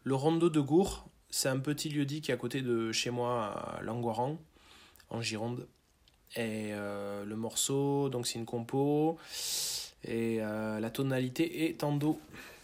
Le Rondo de Gour, c'est un petit lieu-dit qui est à côté de chez moi, à Langoiran, en Gironde. Et le morceau, donc c'est une compo, et la tonalité est en Do.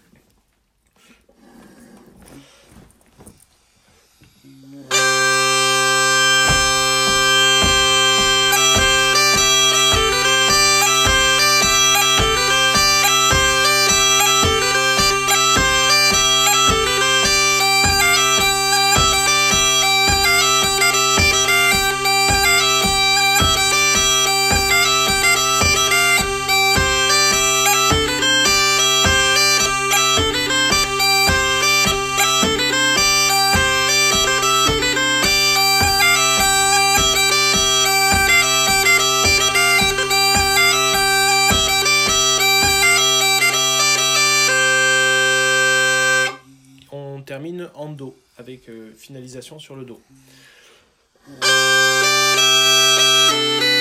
On termine en Do, avec finalisation sur le Do.